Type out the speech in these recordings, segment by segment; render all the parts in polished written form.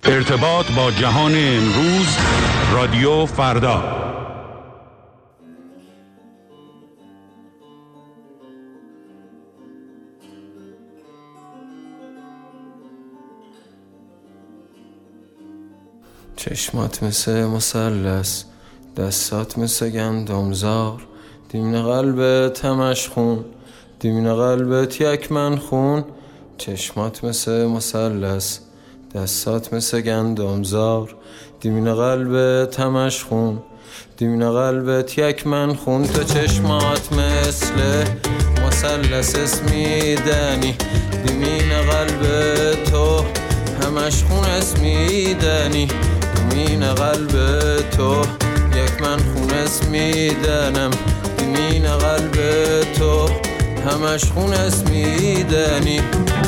ارتباط با جهان امروز، رادیو فردا. چشمات مثل مثلث، دستات مثل گندمزار، دیمن قلبت همش خون، دیمن قلبت یک من خون. چشمات مثل مثلث، دستات مثل گندمزار، دیمن قلبت همش خون، دیمن قلبت یک من خون. تو چشمات مثل مثلث اسمیدنی، دیمن قلبت تو همش خون اسمیدنی، دیمن قلبت تو یک من خون اسمیدنم، دیمن قلبت تو همش خون اسمیدنی.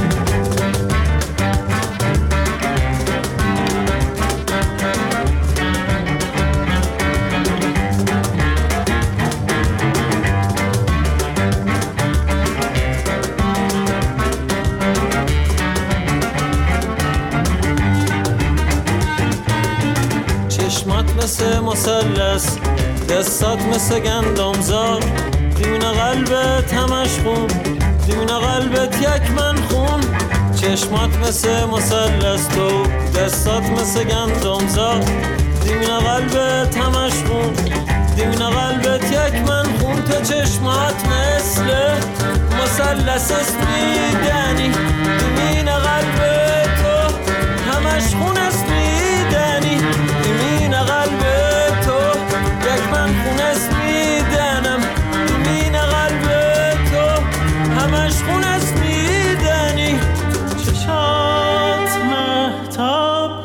چشمات مثل مثلث، دستات مثل گندمزار، دیمن قلبت همش خون، دیمن قلبت یک من خون. چشمات مثل مثلث، تو دستات مثل گندمزار، دیمن قلبت همش خون، دیمن قلبت یک من خون. تو چشمات مثل مثلث اسمیدنی، دیمن قلبت تو همش خون اسمیدنی، دیمن قلبت تو یک من خون اسمیدنم، دیمن قلبت تو همش خون اسمیدنی. چشات مهتاب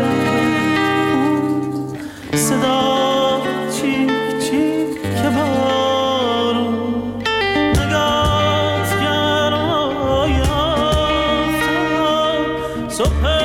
قلب، صدا چیک چیک که بارون، نگات گرمای آفتاب، صبح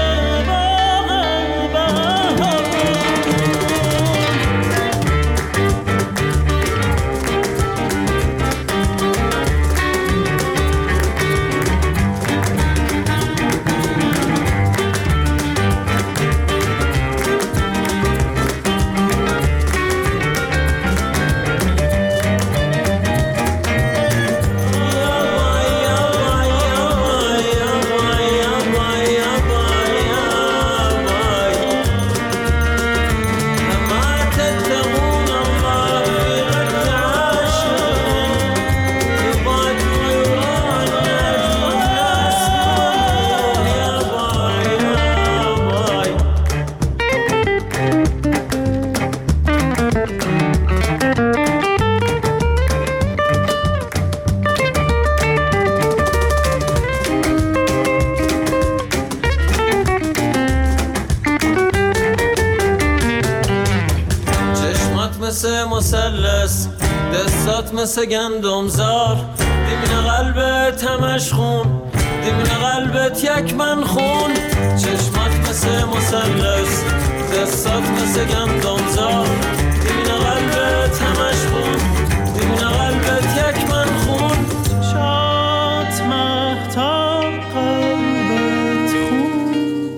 مثلث، دستات مثل گندمزار، دیمن قلبت همش خون، دیمن قلبت یک من خون. چشمات مثل مثلث، دستات مثل گندمزار، دیمن قلبت همش خون، دیمن قلبت یک من خون. چشمات مهتاب قلبت خون،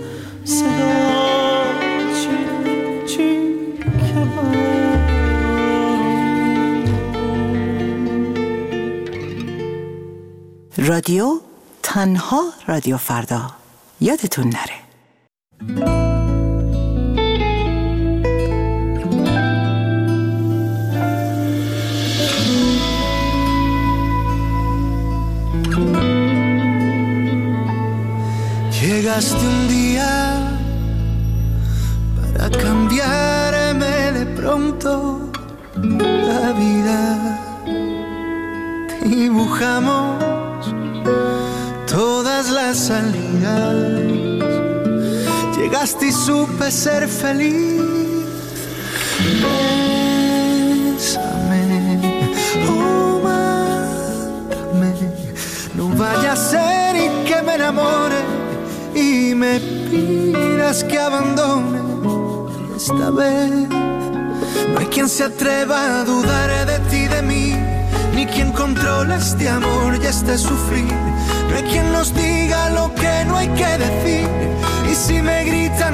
صدا چیک چیک که رادیو تنها رادیو فردا، یادتون نره. Llegaste un día para cambiarme de pronto la vida. Dibujamos todas las salidas. Llegaste y supe ser feliz. Bésame, oh mátame. No vaya a ser y que me enamore y me pidas que abandone. Esta vez no hay quien se atreva a dudar de ti, de mí, ni quien controle este amor y este sufrir. No hay quien nos diga lo que no hay que decir. Y si me gritan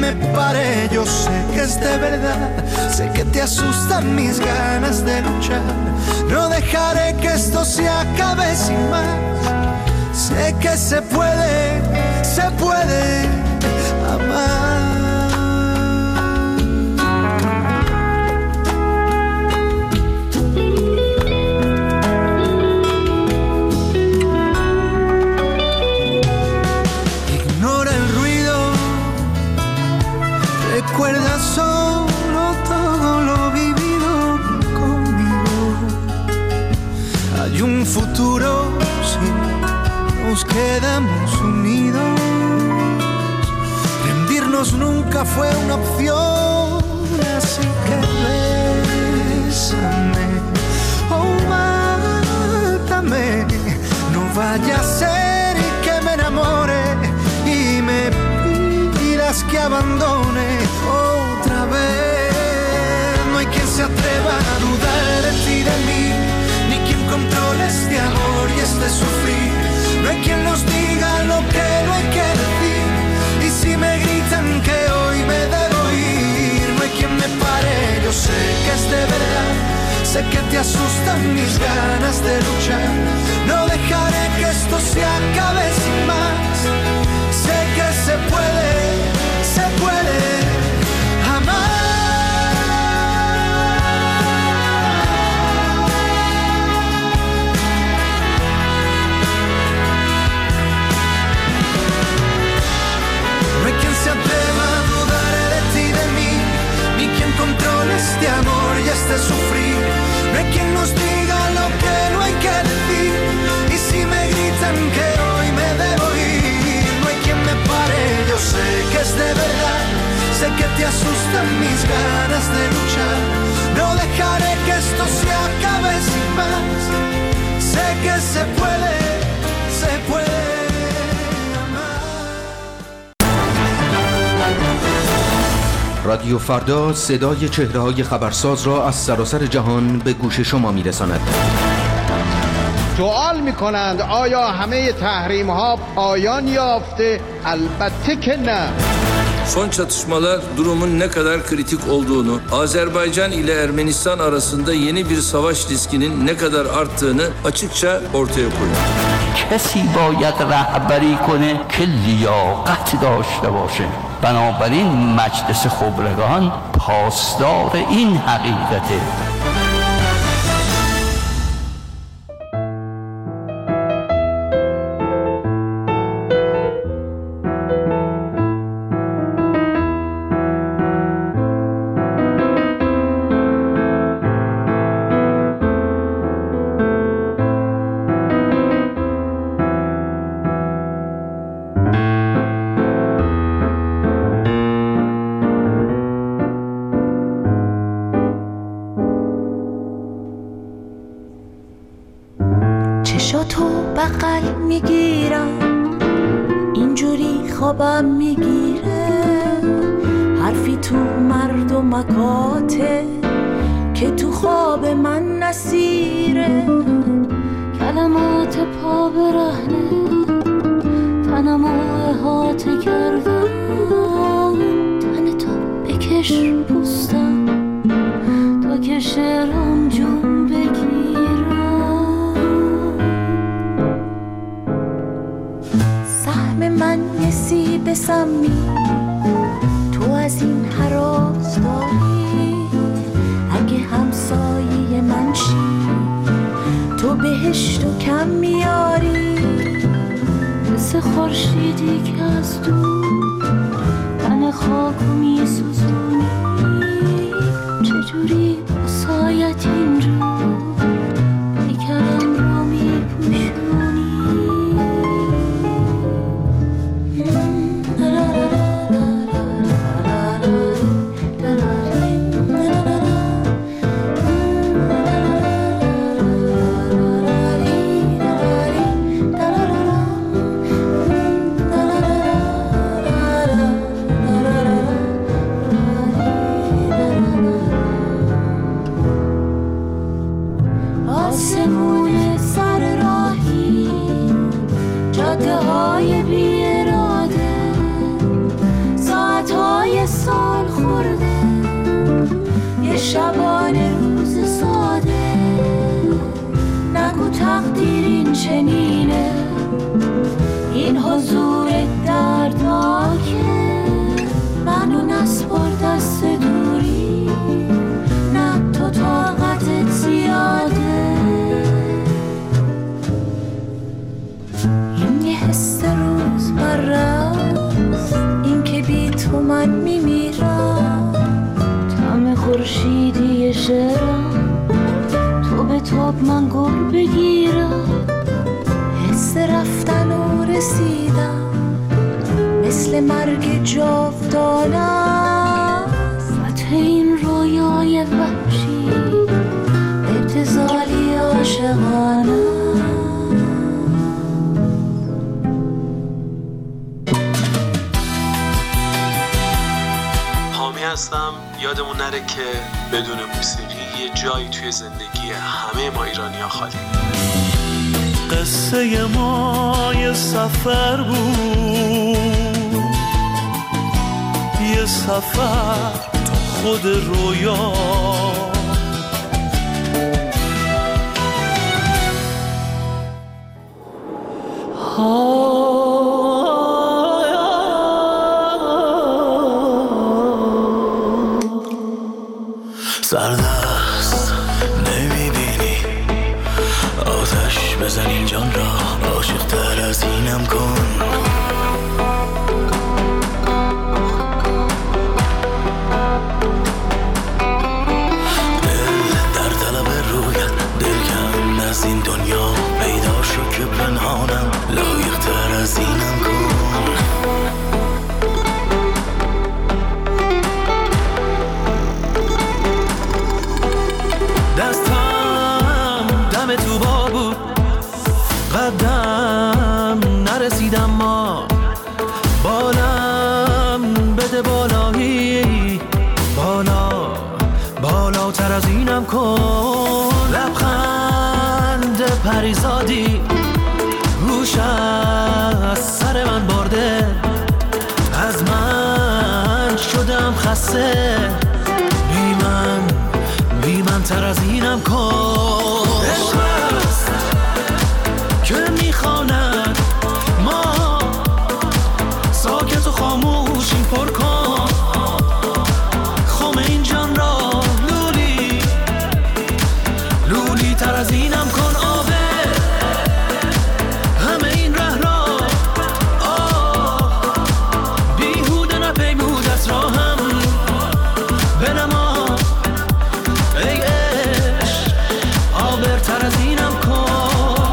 me pare, yo sé que es de verdad. Sé que te asustan mis ganas de luchar. No dejaré que esto se acabe sin más. Sé que se puede amar. Recuerda solo todo lo vivido conmigo. Hay un futuro si nos quedamos unidos. Rendirnos nunca fue una opción, así que bésame, oh mátame. No vaya a ser que me enamore y me pidas que abandone otra vez. No hay quien se atreva a dudar de ti, de mí, ni quien controle este amor y este sufrir. No hay quien nos diga lo que no hay que decir. Y si me gritan que hoy me debo ir, no hay quien me pare, yo sé que es de verdad. Sé que te asustan mis ganas de luchar. No dejaré que esto se acabe sin más. Sé que se puede amar. No hay quien se atreva a dudar de ti, de mí, ni quien controle este amor y este sufrir. No hay quien nos diga lo que no hay que decir. Y si me gritan que hoy me debo ir, no hay quien me pare, yo sé que es de verdad. Sé que te asustan mis ganas de luchar. No dejaré que esto se acabe sin más. Sé que se puede amar. رادیو فردا صدای چهره‌های خبرساز را از سراسر جهان به گوش شما می‌رساند. سوال می‌کنند آیا همه تحریم‌ها پایان یافته؟ البته که نه. Son çatışmalar durumun ne kadar kritik olduğunu, Azerbaycan ile Ermenistan arasında yeni bir savaş riskinin ne kadar arttığını açıkça ortaya koyuyor. کسی باید رهبری کنه که لیاقت داشته باشه. بنابراین مجلس خبرگان پاسدار این حقیقته. چشاتو بغل میگیرم اینجوری خوابم میگیره حرفی تو مردمکاته که تو خواب من نسیره کلمات پا برهنه تنمو احاطه کردم تن تو بکش پوستم تا که شعرم جون من یه سیب سمی تو از این هراز داری اگه همسایه من شی تو بهشتو کم میاری مثل خورشیدی که از دور تن خاکو میسوزونی چجوری سایت این رو پیکرم رو میپوشونی دوتای سال خورده، یه شبانه روز ساده، نگو تقدیر این چنینه، این حضور دردناکه، منو نسپار دست دوری، نه تو طاقتت زیاده. این یه حس روز برست، این که بی تو من میمیرم، طعم خورشیدی شعرم، تو به تاب من گل بگیرم، حس رفتن و رسیدم مثل مرگ جاودانه، فتح این رویای وحشی ابتذالی عاشقانه. حامی هستم. یادمون نره که بدون موسیقی یه جایی توی زندگی همه ما ایرانی‌ها خالی. قصه ما یه سفر بود، یه سفر تو خود رویا، سردست نمیبینی آتش بزن این جان را، عاشق تر از اینم کن. دل در طلب رویت، دل کم از این دنیا پیدا شو که پنهانم، لایق تر از اینم کن. دستم دم تو با بود، قدم نرسیدم، ما بالم بده بالایی، بالاتر از اینم کن. لبخند پریزادی روش از سر من برده، از من شدم خسته، بی من تر از اینم کن. عشق است که میخواند ما ساکت و خاموشیم، پر کن خم این جان را، لولی تر از اینم کن. آبه همه این ره را، بیهوده نپیمود از راهم، بنما ای عشق آبرتر از اینم کن.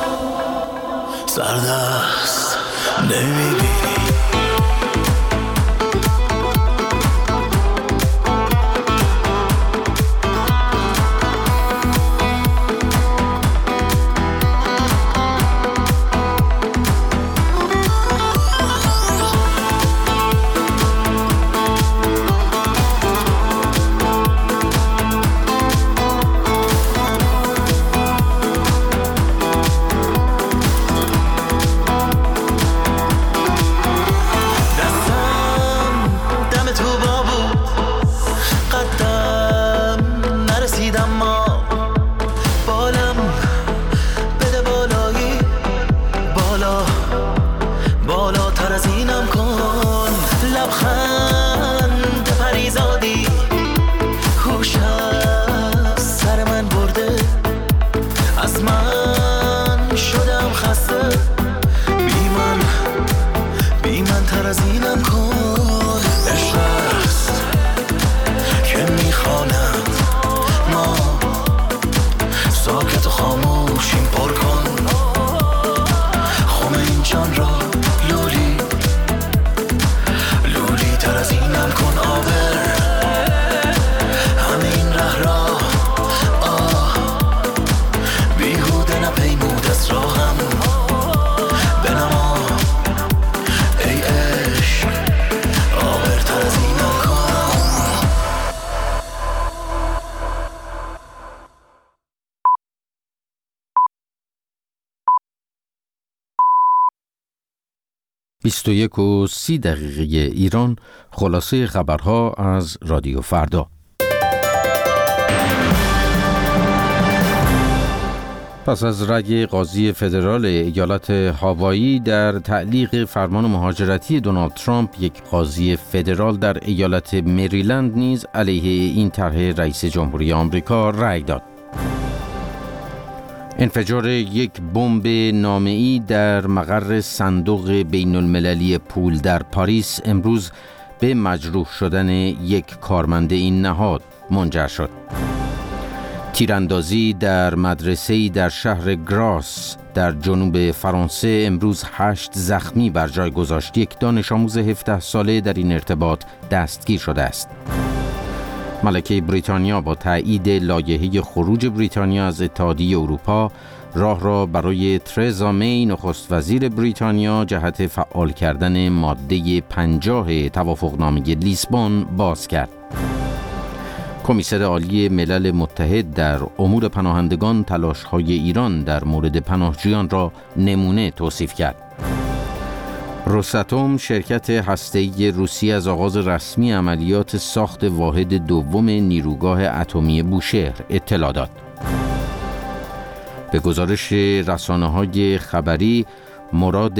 سردست نمیبینی بالاتر از اینم کن. لبخند پریزادی هوش از سر من برده، از من شدم خسته، بی من تر از اینم کن. عشق است که میخوانم ما ساکت و خاموشیم، پر کن خم این جان را، لولی تر از اینم کن. آبر همه این ره را، بیهوده نپیمود از راهم، بنما ای عشق آبر تر از اینم کن. 21:30 ایران. خلاصه خبرها از رادیو فردا. پس از رأی قاضی فدرال ایالت هاوایی در تعلیق فرمان مهاجرتی دونالد ترامپ، یک قاضی فدرال در ایالت مریلند نیز علیه این طرح رئیس جمهوری آمریکا رأی داد. انفجار یک بمب نامه‌ای در مقر صندوق بین المللی پول در پاریس امروز به مجروح شدن یک کارمند این نهاد منجر شد. تیراندازی در مدرسه‌ای در شهر گراس در جنوب فرانسه امروز 8 زخمی بر جای گذاشت. یک دانش آموز 17 ساله در این ارتباط دستگیر شده است. ملکه بریتانیا با تایید لایحه خروج بریتانیا از اتحادیه اروپا راه را برای ترزا می نخست وزیر بریتانیا جهت فعال کردن ماده 50 توافقنامه لیسبون باز کرد. کمیسر عالی ملل متحد در امور پناهندگان تلاش‌های ایران در مورد پناهجویان را نمونه توصیف کرد. روساتوم شرکت هسته‌ای روسیه از آغاز رسمی عملیات ساخت واحد دوم نیروگاه اتمی بوشهر اطلاع داد. به گزارش رسانه‌های خبری، مراد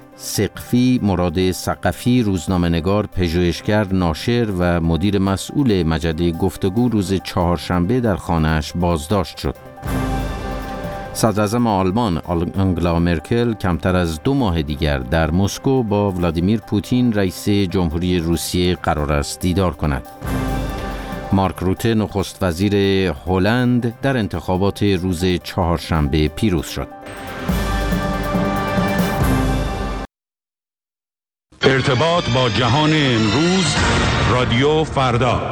ثقفی روزنامه‌نگار، پژوهشگر، ناشر و مدیر مسئول مجله گفتگو روز چهارشنبه در خانه‌اش بازداشت شد. صدراعظم آلمان آنگلا مرکل کمتر از 2 ماه دیگر در مسکو با ولادیمیر پوتین رئیس جمهوری روسیه قرار است دیدار کند. مارک روته نخست وزیر هلند در انتخابات روز چهارشنبه پیروز شد. ارتباط با جهان امروز، رادیو فردا.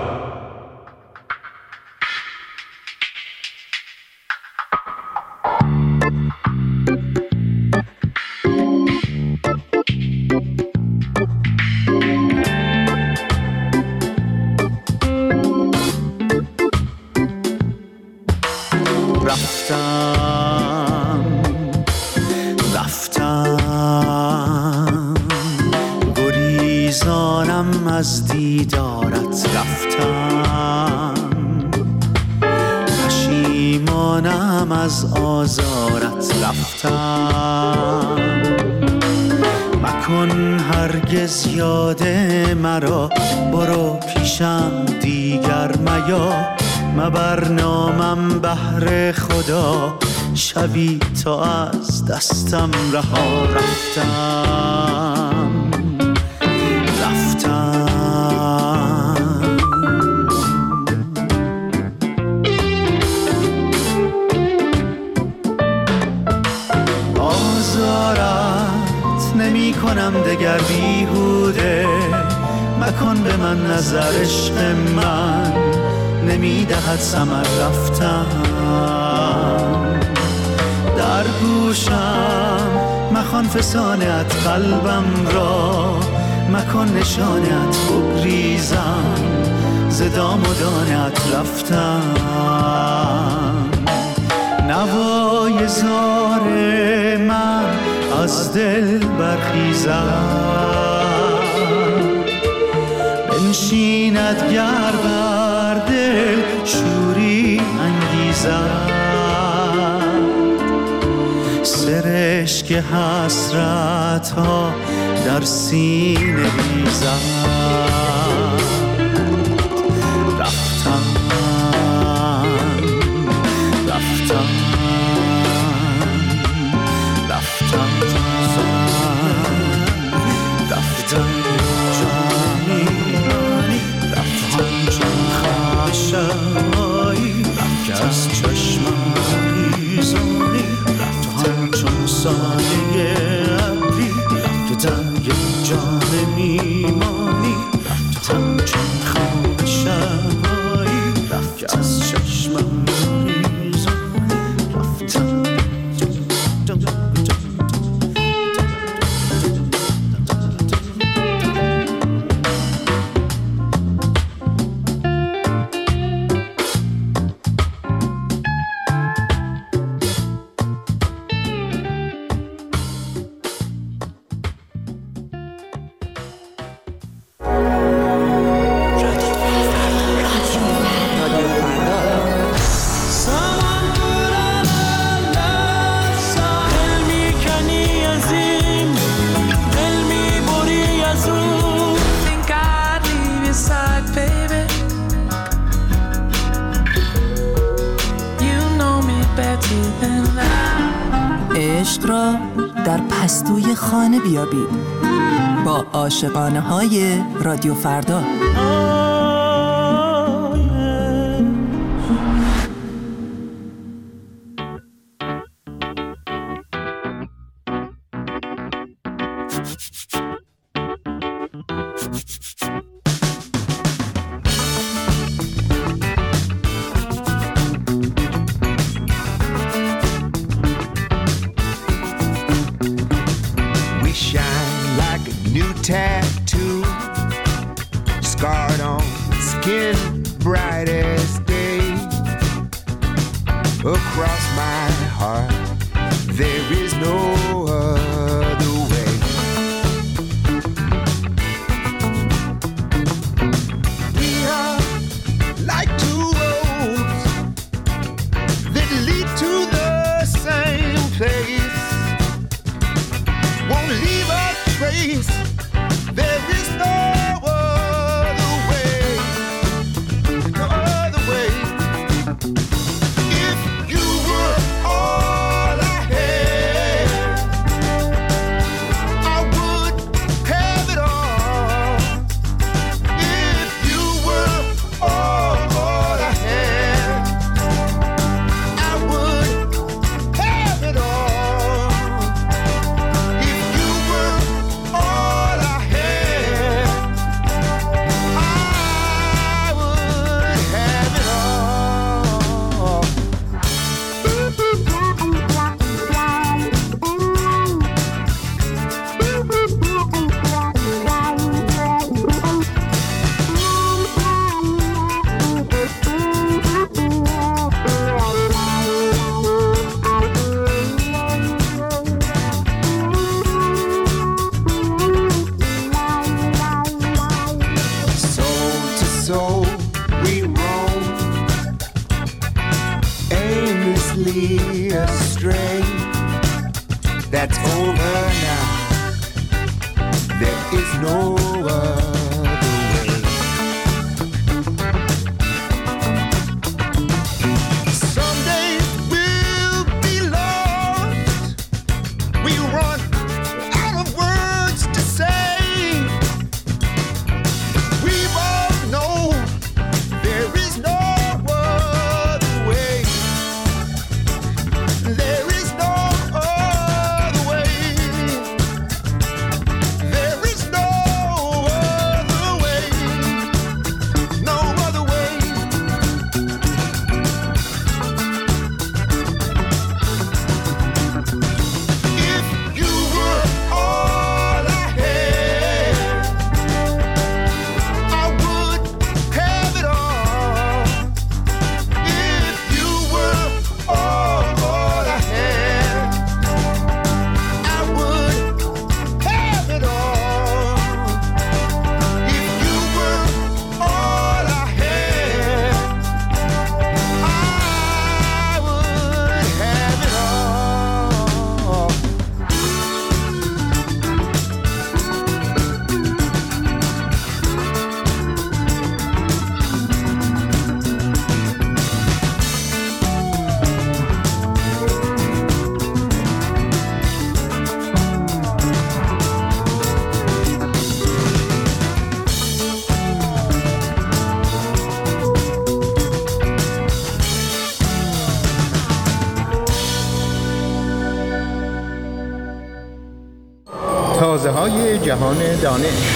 گریزانم از دیدارت، رفتم پشیمانم از آزارت، رفتم مکن هرگز یاد مرا، برو پیشم دیگر میا، مبر نامم بهر خدا، شبی تا از دستم رها، رفتم آزارت نمی کنم دگر بیهوده، مکن به من نظر عشق من نمی دهد ثمر، رفتم در گوشم مخوان فسانت قلبم را، مکن نشانت بگریزم ز دام و دانت، رفتم نوای زار من از دل برخیزد، بنشیند گر بر دل شوری انگیزد، سرشک حسرت ها در سینه ریزد، رفتم رفتم رفتم رفتم جانی رفتم چون خاشایی، رفتم از چشمم ریزانی، رفتم چون سایه ابری، رفتم یک جان میمانی، رفتم چون خاشایی، رفتم از چشمم ریزانی، رفتم در پستوی خانه بیابید با عاشقانه های رادیو فردا. Tattoo scarred on skin, bright as day. Across my heart, there is no other way. We are like two roads that lead to the same place. Won't leave a trace. There is no other way, no other way. If you were all I had, I would have it all. If you were all I had, I would have it all. If you were all I astray. That's over now. There is no other way. Some days we'll be lost. We run out of words to say. We both know there is no other way. There is no other way. There is no other way. No other way. If you were all I had, I would have it all. If you were all I had, I would have it all. If you were all I had, I would have it all. تازه های جهان دانش.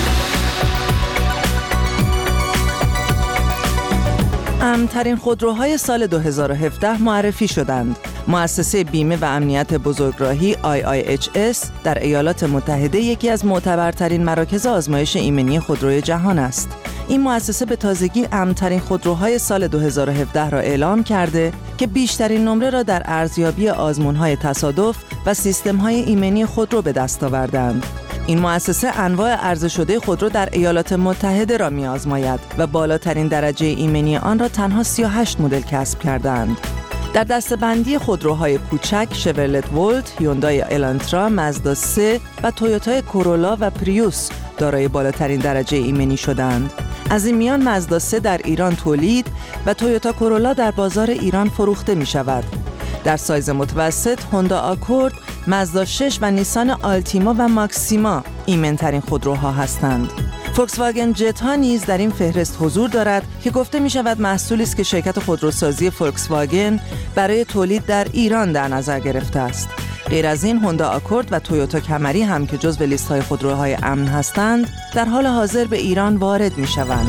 امن‌ترین خودروهای سال 2017 معرفی شدند. مؤسسه بیمه و امنیت بزرگراهی IIHS در ایالات متحده یکی از معتبرترین مراکز آزمایش ایمنی خودروی جهان است. این مؤسسه به تازگی امن‌ترین خودروهای سال 2017 را اعلام کرده که بیشترین نمره را در ارزیابی آزمون‌های تصادف و سیستم‌های ایمنی خودرو به دست آوردند. این مؤسسه انواع عرضه شده خودرو در ایالات متحده را می‌آزماید و بالاترین درجه ایمنی آن را تنها 38 مدل کسب کردند. در دسته‌بندی خودروهای کوچک، شورلت ولت، هیوندای الانترا، مازدا 3 و تویوتای کورولا و پریوس دارای بالاترین درجه ایمنی شدند. از این میان مازدا 3 در ایران تولید و تویوتا کورولا در بازار ایران فروخته می شود. در سایز متوسط هوندا آکورد، مازدا 6 و نیسان آلتیما و ماکسیما ایمن‌ترین خودروها هستند. فولکس واگن جت ها نیز در این فهرست حضور دارد که گفته می شود محصولی است که شرکت خودروسازی فولکس واگن برای تولید در ایران در نظر گرفته است. غیر از این هوندا آکورد و تویوتا کمری هم که جزو لیست‌های خودروهای امن هستند در حال حاضر به ایران وارد می شوند.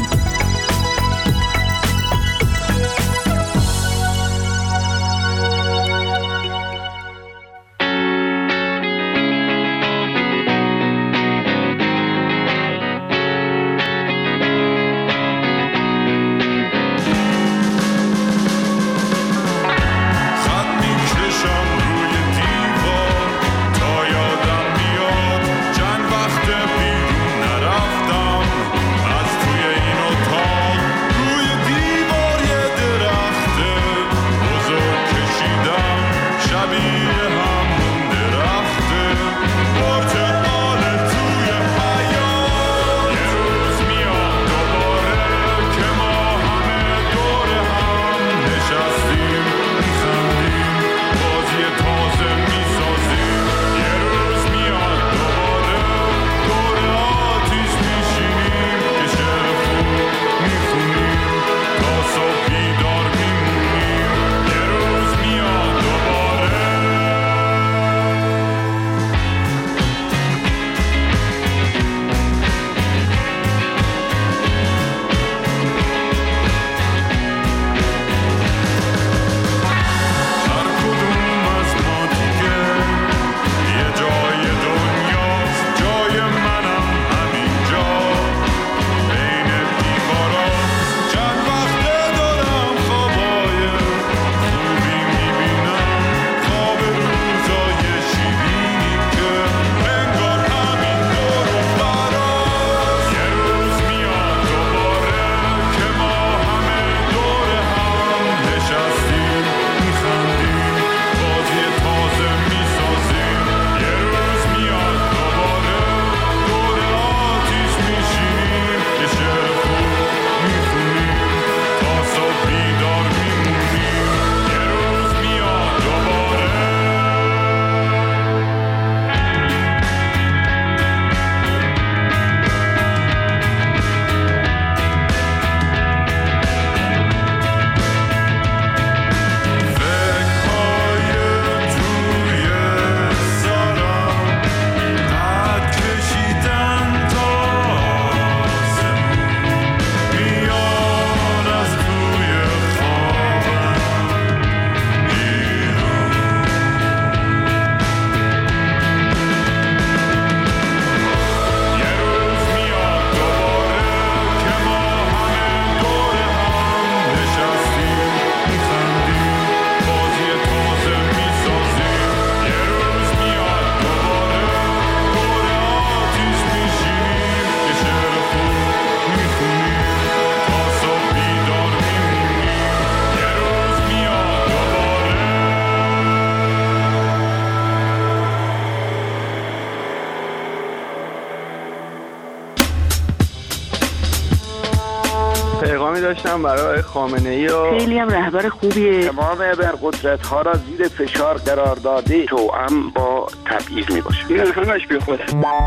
پیغامی داشتم برای خامنه‌ای و خیلی هم رهبر خوبیه. تمام ابرقدرت‌ها را زیر فشار قرار داده توأم با تبعیض میباشه. این همش بی خوده.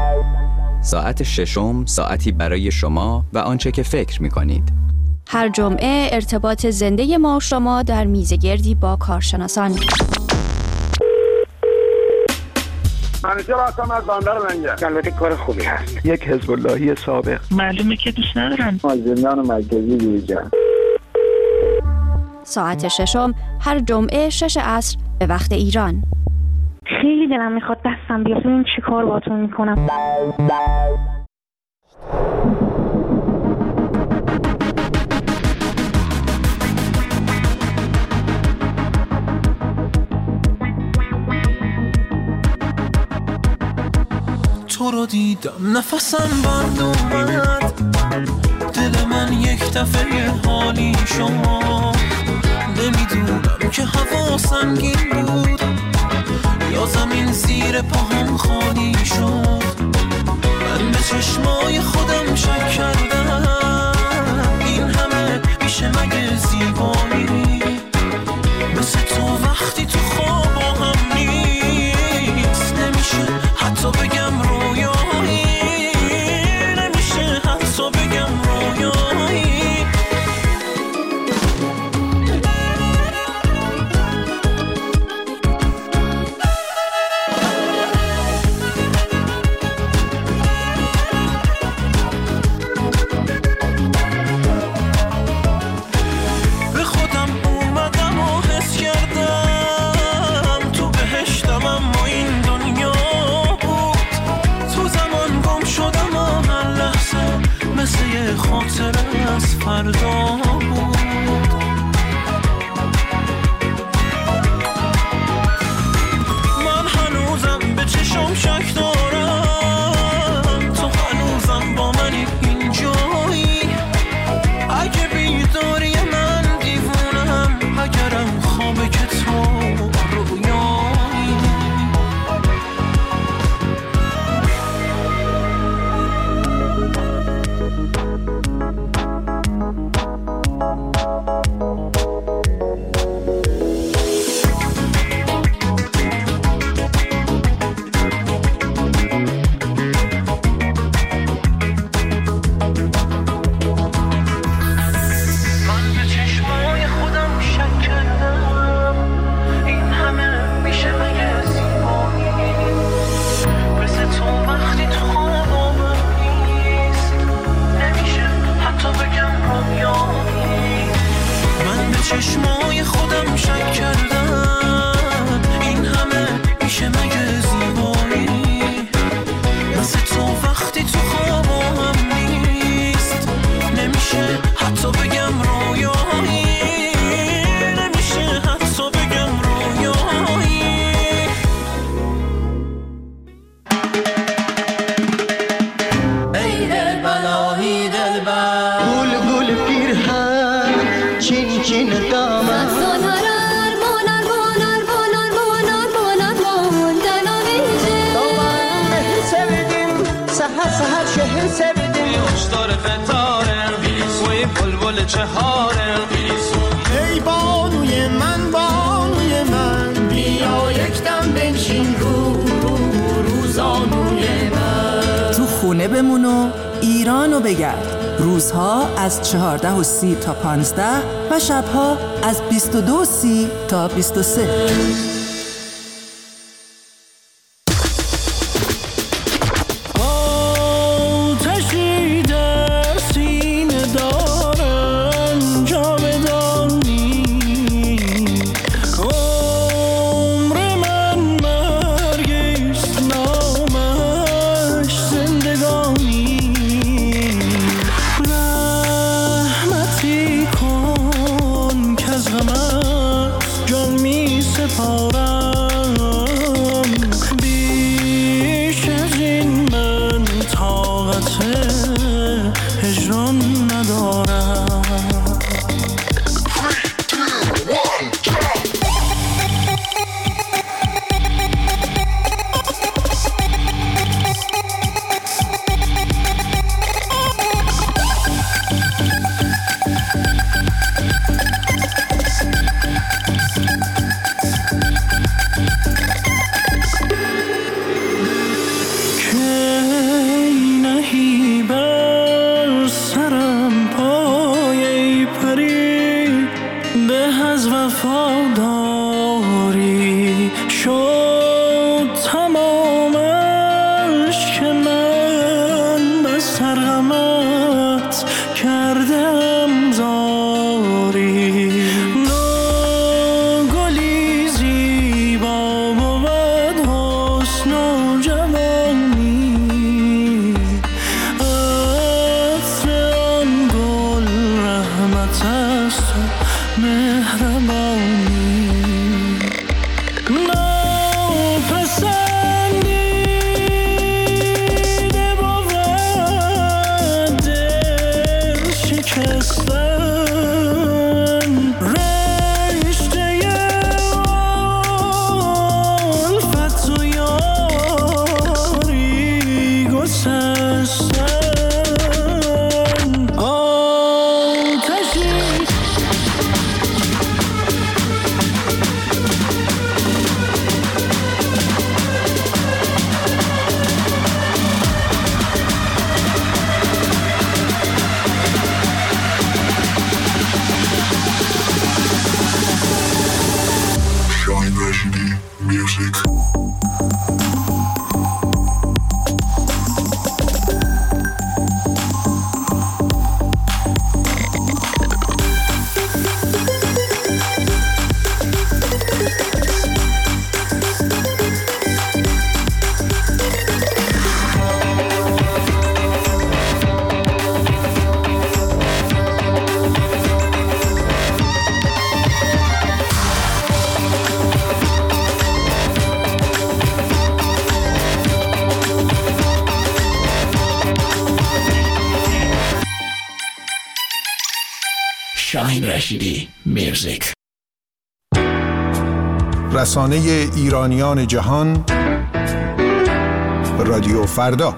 ساعت ششم ساعتی برای شما و آنچه که فکر می‌کنید. هر جمعه ارتباط زنده ما و شما در میزگردی با کارشناسان. منیجر هستم از بندر لنگر. البته کار خوبی هست. یک حزب اللهی سابق. معلومه که دوست ندارن. زندان مرکزی دیویژن. ساعت ششم هر جمعه 6 عصر به وقت ایران. خیلی دلم میخواد دستم بیاد ببینم چی کار باهاتون میکنم. تو رو دیدم نفسم بند اومد، دل من یک دفعه حالی شما. نمیدونم که هوا سنگین بود یا زمین زیر پاهم خالی شد. من به چشمای خودم شک کردم، این همه میشه مگه زیبایی؟ مثل تو وقتی تو فردا بود. من هنوزم به چشم شک دارم، تو هنوزم با منی اینجایی. اگه بیداری من دیوونم، اگرم خوابه که تو رویایی. چشمای خودم شک کردم، این همه میشه مگه زیبایی؟ مثل تو وقتی تو خوابم نیست، نمیشه حتی بگم رویایی، نمیشه حتی بگم رویایی. ای دل بلایی دلبر، گل گل پیرهن چین چین دامن، سهر شهر سبدیم خوشدار فتاره وی بلبل چهاره. ای بانوی من بیا یک دم بنشین رو زانوی من. تو خونه بمون و ایرانو بگرد. روزها از 14:30 تا 15 و شبها از 22:30 تا 23. شاهین رشیدی، میوزیک. رسانه ایرانیان جهان، رادیو فردا.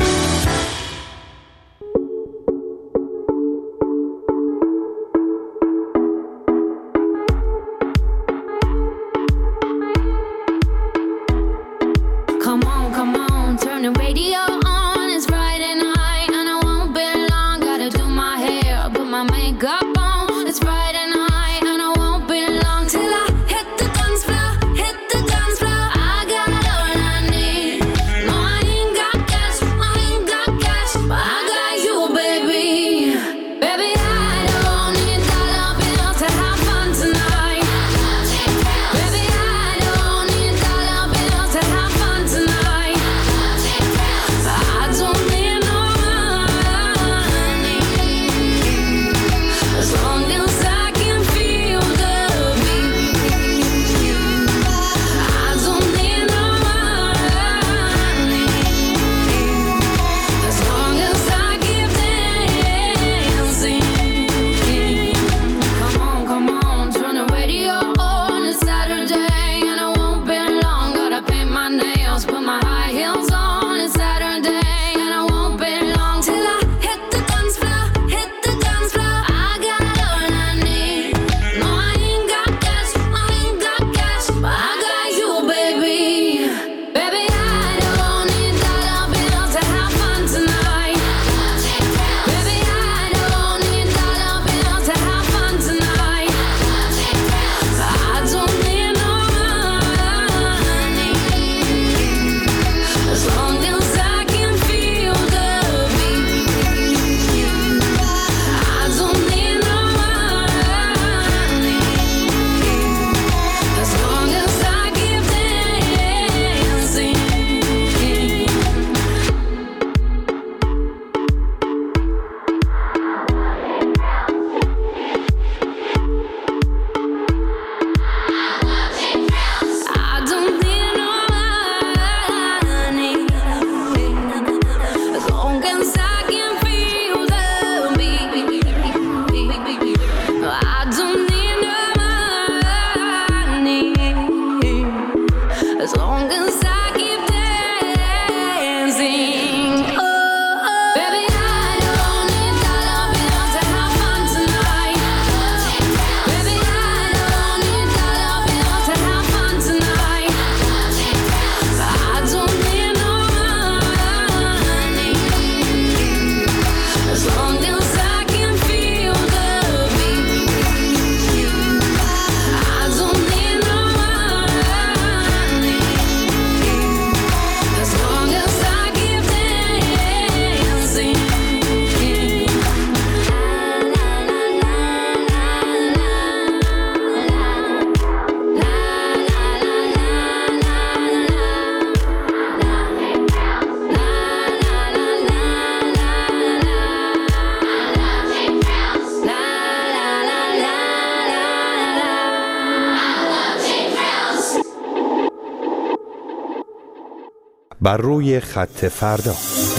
بر روی خط فردا.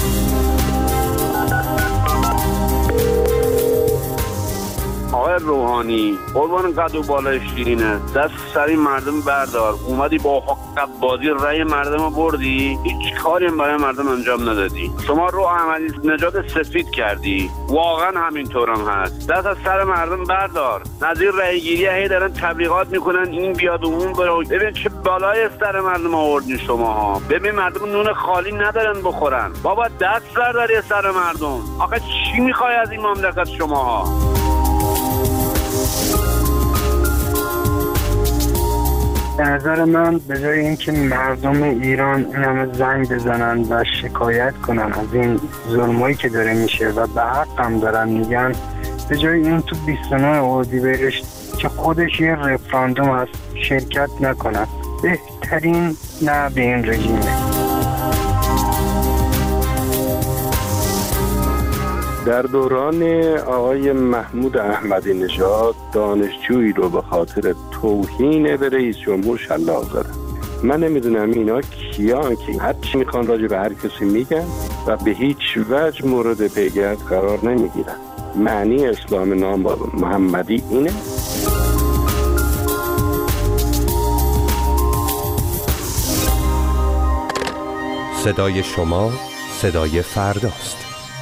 آقای روحانی، قربان قد و بالای شیرینه، دست سری مردم بردار. اومدی با حق بازی رأی مردم رو بردی، هیچ کاری برای مردم انجام ندادی. شما رو احمدی نژاد سفید کردی، واقعا همینطورم هست. دست از سر مردم بردار. نظیر رأی گیری هی دارن تبلیغات میکنن این بیاد و اون بره. ببین چه بالای سر مردم آوردین شماها. ببین مردم نون خالی ندارن بخورن. بابا دست برداری سر مردم. آخه چی میخوای از این مملکت شماها؟ به نظر من به جای اینکه مردم ایران این همه زنگ بزنن و شکایت کنن از این ظلمایی که داره میشه و به حق هم دارن میگن، به جای این تو 29 اردیبهشت که خودش یه رفراندوم هست شرکت نکنن، بهترین نه به این رژیمه. در دوران آقای محمود احمدی نژاد دانشجویی رو به خاطر توهین به رئیس جمهور شلاق زدن. من نمیدونم اینا کیان که هر چی میخوان راجع به هر کسی میگن و به هیچ وجه مورد پیگرد قرار نمیگیرن. معنی اسلام نام با محمدی اینه. صدای شما صدای فرداست.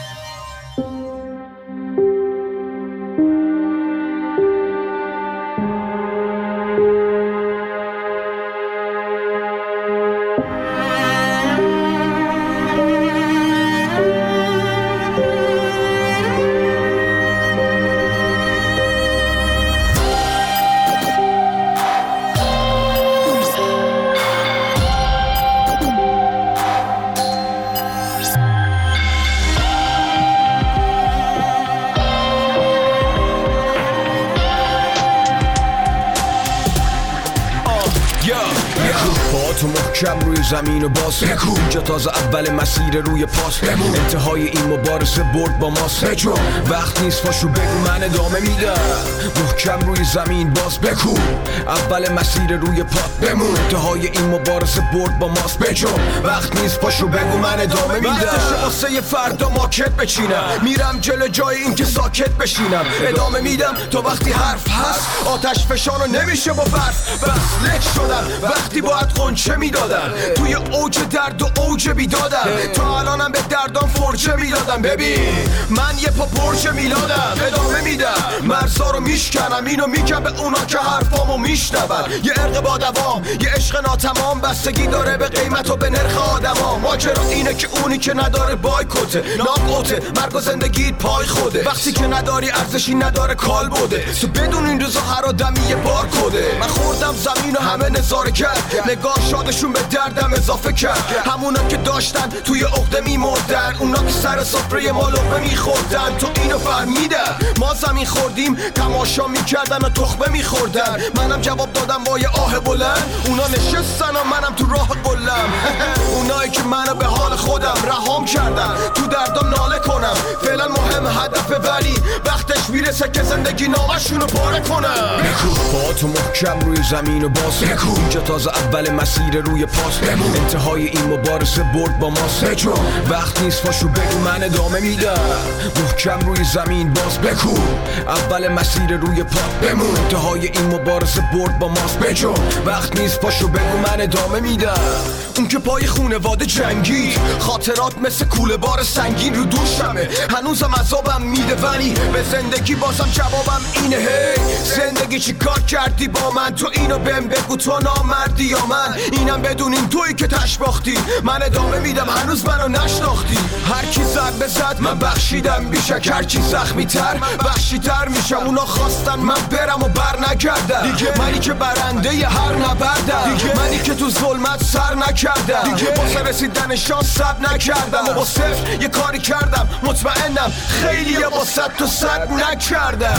تو محکم روی زمین و باز اینجا تازه اول مسیر روی پاس انتهای این مبارزه برد با ماست وقت نیست پاشو بگو من ادامه میدم محکم روی زمین باز بکو اول مسیر روی پات بمون انتهای این مبارزه برد با ماست وقت نیست پاشو بگو من ادامه میدم وقتشه واسه فردا ماکت بچینم میرم جلو جای این که ساکت بشینم ادامه میدم تا وقتی حرف هست آتش فشانو نمیشه با برف بس لک شدم وقتی باید قنچه میدادم توی اوج درد و اوج بیدادم تا الانم به دردام فرچه میدادم ببین من یه پا پرچه میلادم ادامه میدم مرزا رو میشکنم اینو میگم به اونا که حرفامو میشنون یه ارق با دوام یه عشق ناتمام بستگی داره به قیمت و به نرخ آدما ماجرا اینه که اونی که نداره بایکوته ناقوته مرگ و زندگیت پای خوده وقتی که نداری ارزشی نداره کال بوده تو بدون این روزا هر آدمی یه بار کده من خوردم زمین و همه نظاره کرد نگاه شادشون به دردم اضافه کرد همونا که داشتن توی عقده میمردن اونا که سر سفره ما لقمه میخوردن تو اینو فهمیدن ما زمین خوردیم تماشا میکردن و تخمه میخوردن منم جواب دادم با یه آه بلند اونا نشستن و منم تو راه قلم اونایی که منو به حال خودم رهام کردن تو دردم ناله کنم فعلا مهم هدفه ولی وقتش میرسه که زندگی نامشونو پاره کنم با تو محکم روی زمین و باز اینجا تازه اول مسیر روی پاس انتهای این مبارزه برد با ماست وقت نیست پاشو بگو من ادامه میدم محکم روی زمین باز بکو اول مسیر روی پا بمون انتهای این مبارزه برد با ماست وقت نیست پاشو بگو من ادامه میدم اون که پای خونواده جنگی خاطرات مثل کوله بار سنگین رو دوشمه هنوزم عذابم میده ولی به زندگی بازم جوابم اینه هی زندگی چی کار کردی با من تو اینو بهم بگو تو نامردی یا من اینم بدونین تویی که تشباختی من ادامه میدم هنوز منو نشناختی هر کی زد به زد من بخشیدم بیشک هر کی زخمی تر وحشی تر میشم اونا خواستن من برم و بر نگردم منی که برنده ی هر نبردم منی که تو ظلمت سر نکردم واسه رسیدن شانس صبر نکردم و با صفر یه کاری کردم مطمئنم خیلی با 100 تا 100 نکردم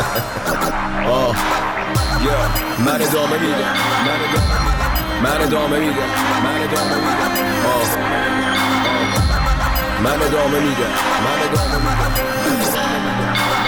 من ادامه میدم من ادامه میدم من ادامه میدم من ادامه میدم من ادامه میدم